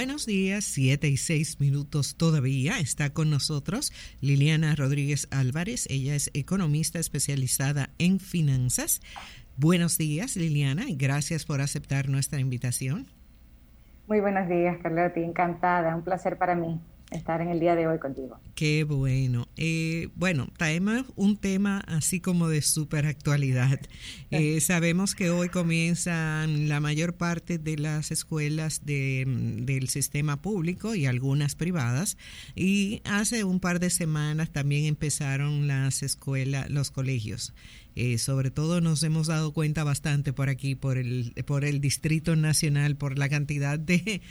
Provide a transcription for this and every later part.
Buenos días, 7:06 todavía. Está con nosotros Liliana Rodríguez Álvarez. Ella es economista especializada en finanzas. Buenos días, Liliana, y gracias por aceptar nuestra invitación. Muy buenos días, Carlotti. Encantada. Un placer para mí estar en el día de hoy contigo. Qué bueno. Bueno, traemos un tema así como de súper actualidad. Sabemos que hoy comienzan la mayor parte de las escuelas del sistema público y algunas privadas, y hace un par de semanas también empezaron las escuelas, los colegios. Sobre todo nos hemos dado cuenta bastante por aquí, por el Distrito Nacional, por la cantidad de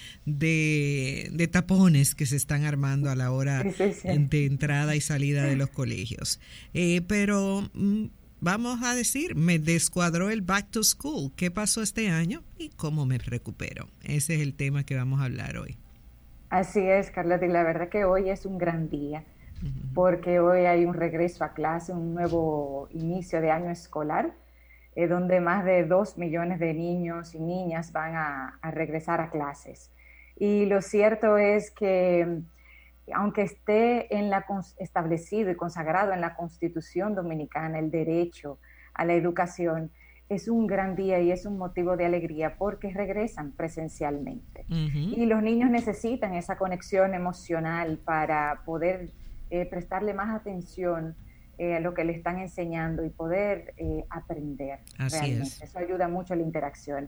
tapones que se están armando a la hora de entrada y salida de los colegios. Pero vamos a decir, me descuadró el back to school. ¿Qué pasó este año y cómo me recupero? Ese es el tema que vamos a hablar hoy. Así es, Carlotti. La verdad que hoy es un gran día, porque hoy hay un regreso a clase, un nuevo inicio de año escolar, donde más de 2 millones de niños y niñas van a regresar a clases. Y lo cierto es que, aunque esté establecido y consagrado en la Constitución Dominicana el derecho a la educación, es un gran día y es un motivo de alegría porque regresan presencialmente. Y los niños necesitan esa conexión emocional para poder prestarle más atención a lo que le están enseñando y poder aprender. Así realmente. es. Eso ayuda mucho a la interacción.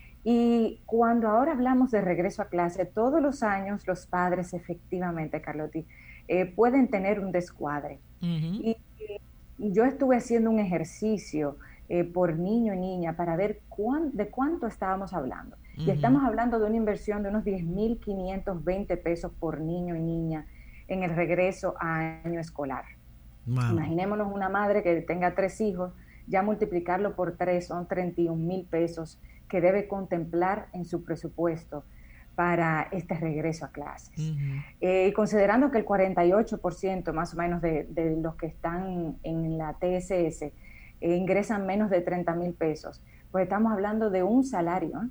Y cuando ahora hablamos de regreso a clase, todos los años los padres efectivamente, Carlotti, pueden tener un descuadre. Y yo estuve haciendo un ejercicio por niño y niña para ver de cuánto estábamos hablando. Y estamos hablando de una inversión de unos 10.520 pesos por niño y niña en el regreso a año escolar. Wow. Imaginémonos una madre que tenga 3 hijos, ya multiplicarlo por 3 son 31,000 pesos que debe contemplar en su presupuesto para este regreso a clases. Y considerando que el 48% más o menos de los que están en la TSS ingresan menos de 30,000 pesos, pues estamos hablando de un salario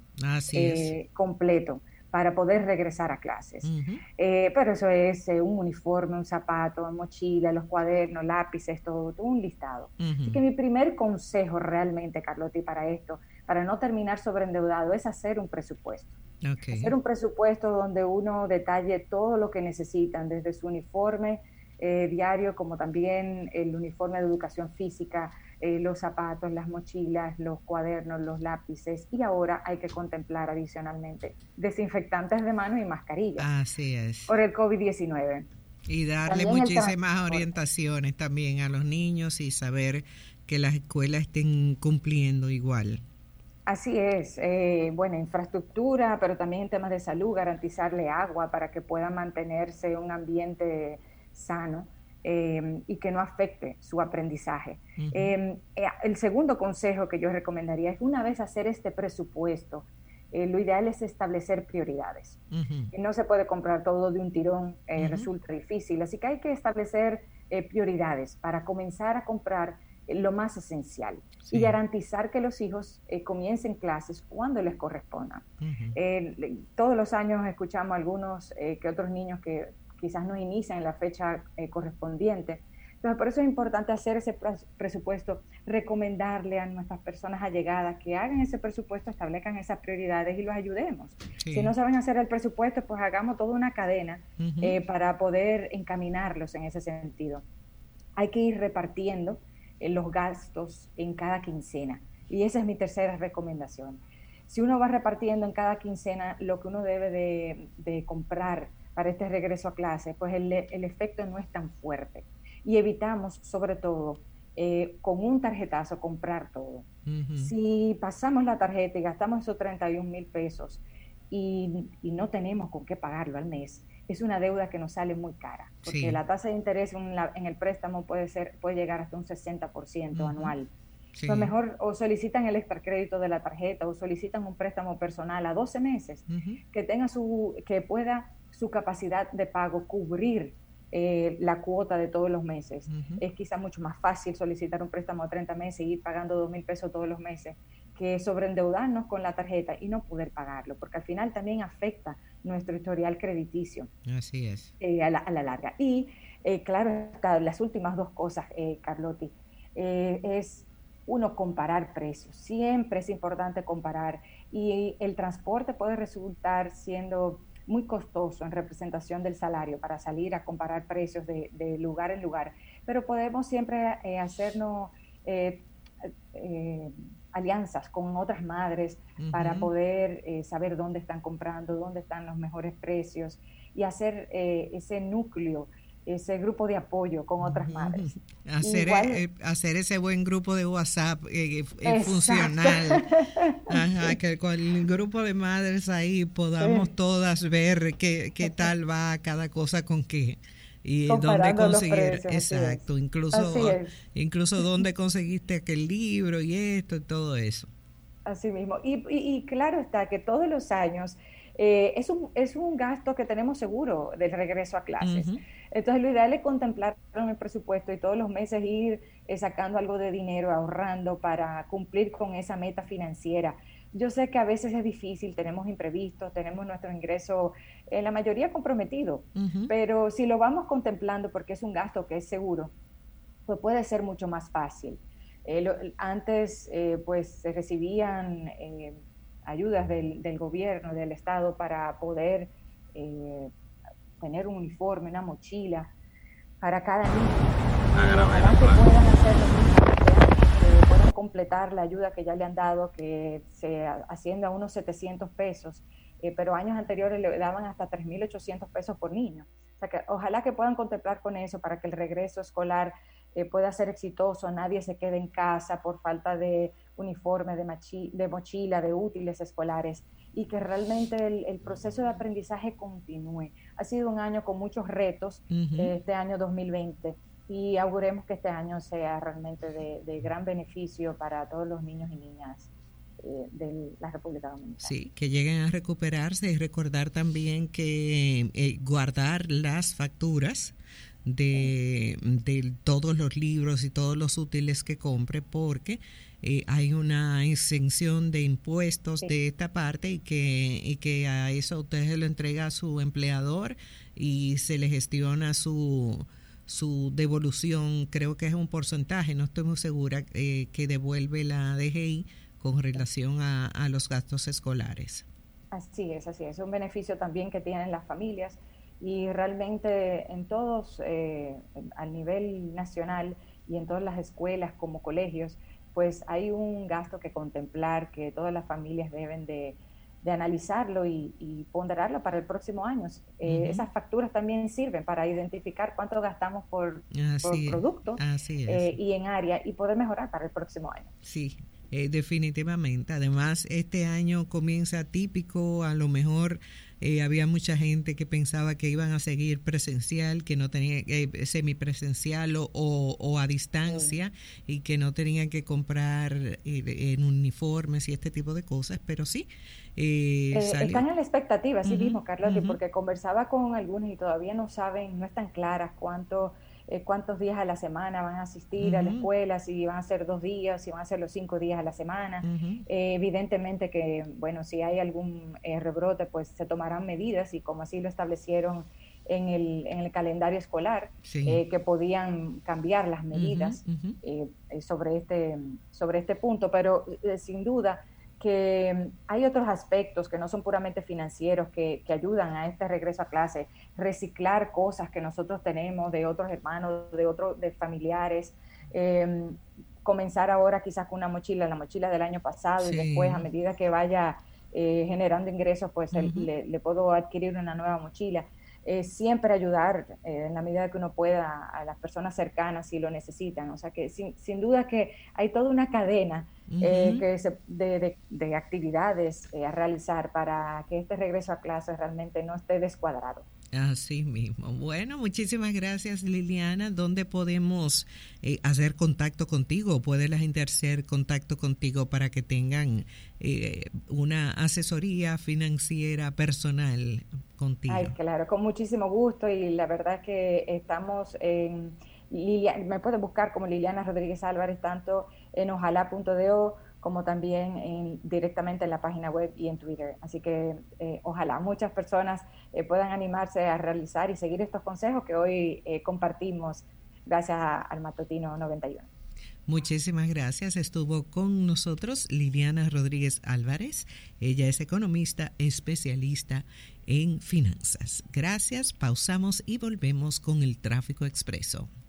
completo para poder regresar a clases. Pero eso es un uniforme, un zapato, mochila, los cuadernos, lápices, todo un listado. Así que mi primer consejo realmente, Carlotti, para esto, para no terminar sobreendeudado, es hacer un presupuesto. Hacer un presupuesto donde uno detalle todo lo que necesitan, desde su uniforme diario, como también el uniforme de educación física, los zapatos, las mochilas, los cuadernos, los lápices, y ahora hay que contemplar adicionalmente desinfectantes de manos y mascarillas. Así es. Por el COVID-19. Y darle también muchísimas orientaciones también a los niños y saber que las escuelas estén cumpliendo igual. Así es, bueno, infraestructura, pero también en temas de salud, garantizarle agua para que pueda mantenerse un ambiente sano y que no afecte su aprendizaje. El segundo consejo que yo recomendaría es, una vez hacer este presupuesto, lo ideal es establecer prioridades. No se puede comprar todo de un tirón, resulta difícil, así que hay que establecer prioridades para comenzar a comprar lo más esencial y garantizar que los hijos comiencen clases cuando les corresponda. Todos los años escuchamos a algunos que otros niños que quizás no inician en la fecha correspondiente. Entonces, por eso es importante hacer ese presupuesto, recomendarle a nuestras personas allegadas que hagan ese presupuesto, establezcan esas prioridades y los ayudemos. Si no saben hacer el presupuesto, pues hagamos toda una cadena para poder encaminarlos en ese sentido. Hay que ir repartiendo los gastos en cada quincena, y esa es mi tercera recomendación. Si uno va repartiendo en cada quincena lo que uno debe de comprar para este regreso a clase, pues el efecto no es tan fuerte, y evitamos sobre todo con un tarjetazo comprar todo. Si pasamos la tarjeta y gastamos esos 31,000 pesos y no tenemos con qué pagarlo al mes, es una deuda que nos sale muy cara, porque la tasa de interés en el préstamo puede llegar hasta un 60% anual. Entonces, mejor o solicitan el extra crédito de la tarjeta o solicitan un préstamo personal a 12 meses que pueda su capacidad de pago cubrir la cuota de todos los meses. Es quizá mucho más fácil solicitar un préstamo a 30 meses y ir pagando 2,000 pesos todos los meses que sobreendeudarnos con la tarjeta y no poder pagarlo, porque al final también afecta nuestro historial crediticio. Así es. A la larga. Y claro, las últimas dos cosas, Carlotti, es uno, comparar precios. Siempre es importante comparar, y el transporte puede resultar siendo muy costoso en representación del salario para salir a comparar precios de lugar en lugar, pero podemos siempre hacernos alianzas con otras madres para poder saber dónde están comprando, dónde están los mejores precios, y hacer ese núcleo, ese grupo de apoyo con otras madres. Hacer ese buen grupo de WhatsApp funcional. Ajá, que con el grupo de madres ahí podamos todas ver qué tal va cada cosa con qué. Y dónde conseguir, exacto, incluso dónde conseguiste aquel libro y esto y todo eso. Así mismo. Y claro está que todos los años es un gasto que tenemos seguro del regreso a clases. Entonces lo ideal es contemplar en el presupuesto y todos los meses ir sacando algo de dinero, ahorrando para cumplir con esa meta financiera. Yo sé que a veces es difícil, tenemos imprevistos, tenemos nuestro ingreso, en la mayoría comprometido, pero si lo vamos contemplando porque es un gasto que es seguro, pues puede ser mucho más fácil. Antes pues se recibían ayudas del gobierno, del Estado, para poder tener un uniforme, una mochila para cada niño. Ojalá que puedan hacer lo mismo, puedan completar la ayuda que ya le han dado, que se asciende a unos 700 pesos, pero años anteriores le daban hasta 3.800 pesos por niño. O sea que ojalá que puedan contemplar con eso para que el regreso escolar pueda ser exitoso, nadie se quede en casa por falta de uniforme, de mochila, de útiles escolares, y que realmente el proceso de aprendizaje continúe. Ha sido un año con muchos retos, este año 2020, y auguremos que este año sea realmente de gran beneficio para todos los niños y niñas de la República Dominicana. Sí, que lleguen a recuperarse, y recordar también que guardar las facturas de todos los libros y todos los útiles que compre, porque hay una exención de impuestos de esta parte, y que a eso usted se lo entrega a su empleador y se le gestiona su devolución. Creo que es un porcentaje, no estoy muy segura, que devuelve la DGI con relación a los gastos escolares. Así es un beneficio también que tienen las familias, y realmente en todos, a nivel nacional y en todas las escuelas como colegios, pues hay un gasto que contemplar, que todas las familias deben de analizarlo y ponderarlo para el próximo año. Esas facturas también sirven para identificar cuánto gastamos por producto y en área, y poder mejorar para el próximo año. Sí. Definitivamente. Además, este año comienza atípico. A lo mejor había mucha gente que pensaba que iban a seguir presencial, que no tenía semipresencial o a distancia, y que no tenían que comprar en uniformes y este tipo de cosas, pero sí. Están en la expectativa, así mismo, Carlotti, porque conversaba con algunos y todavía no están claras cuántos días a la semana van a asistir a la escuela, si van a ser 2 días, si van a ser los 5 días a la semana. Evidentemente que, bueno, si hay algún rebrote, pues se tomarán medidas, y como así lo establecieron en el calendario escolar, que podían cambiar las medidas sobre este punto, pero sin duda que hay otros aspectos que no son puramente financieros que ayudan a este regreso a clase. Reciclar cosas que nosotros tenemos de otros hermanos, de familiares, comenzar ahora quizás con la mochila del año pasado, y después, a medida que vaya generando ingresos, pues le puedo adquirir una nueva mochila. Siempre ayudar en la medida que uno pueda a las personas cercanas si lo necesitan. O sea que sin duda que hay toda una cadena de actividades a realizar para que este regreso a clases realmente no esté descuadrado. Así mismo. Bueno, muchísimas gracias, Liliana. ¿Dónde podemos hacer contacto contigo? ¿Puede la gente hacer contacto contigo para que tengan una asesoría financiera personal contigo? Ay, claro, con muchísimo gusto, y la verdad es que estamos me pueden buscar como Liliana Rodríguez Álvarez, tanto en ojalá.do como también directamente en la página web y en Twitter. Así que ojalá muchas personas puedan animarse a realizar y seguir estos consejos que hoy compartimos gracias al Matutino 91. Muchísimas gracias. Estuvo con nosotros Liliana Rodríguez Álvarez. Ella es economista especialista en finanzas. Gracias. Pausamos y volvemos con el Tráfico Expreso.